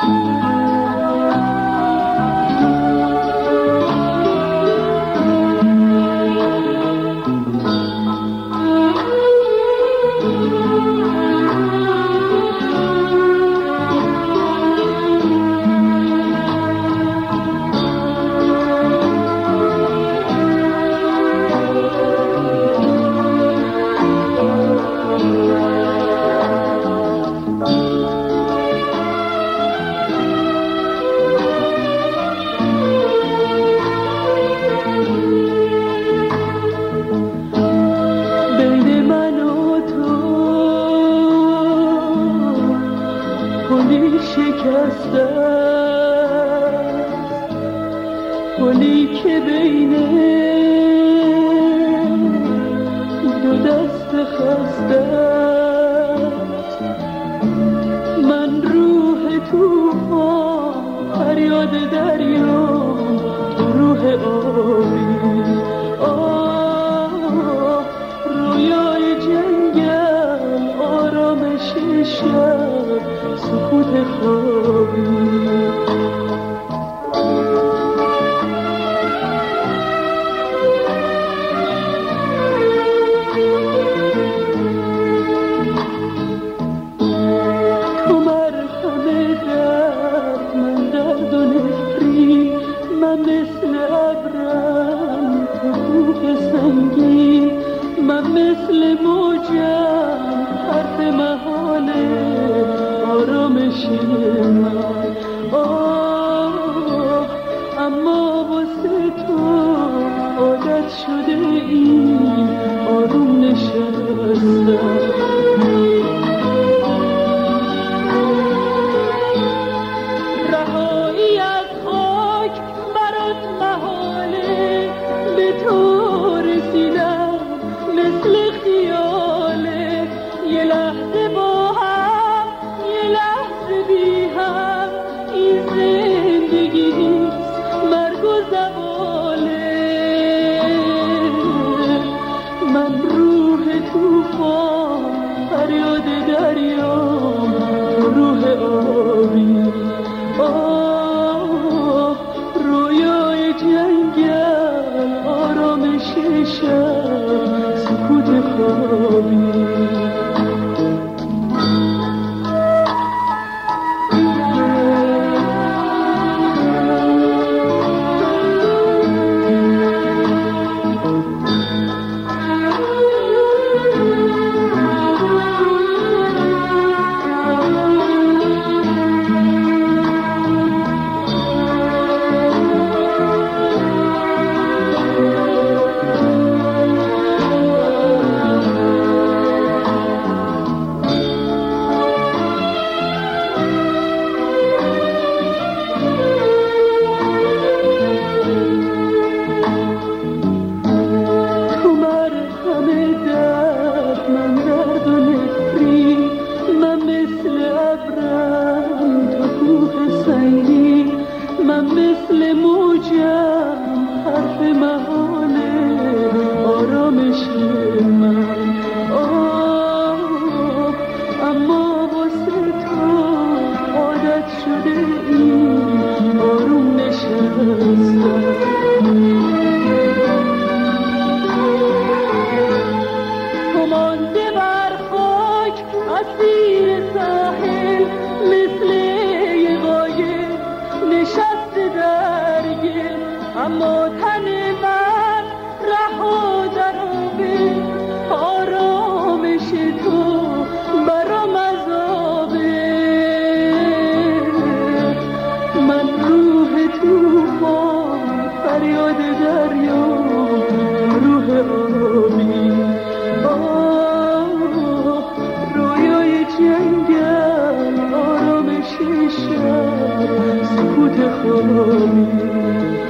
گلی که بین دو دست خسته من روح طوفان فریاد دریا روح آبی رویای جنگل آرامش شب سکوت خوابی من مثل موجم حرف محاله آرامش من اما واسه تو عادت شده این آروم نشستم رهایی از خاک برات محاله به تو رسیدم مثل خیاله یه لحظه با هم یه لحظه بی هم این زندگی نیست مرگ و زواله من روح طوفان فریاد دریا روح آبی رویای جنگل آرامش شب سکوت خوابی من مثل موجم حرف محاله آرامش من اما واسه تو عادت شده این آروم نشستم تو مانده بر خاک اسیر ساحل مثل یه قایق نشسته درگیر اما تن من رها درآبه آرامش تو برام عذابه من روح طوفان فریاد دریا روح آبی رویای جنگل آرامش شب سکوت خوابی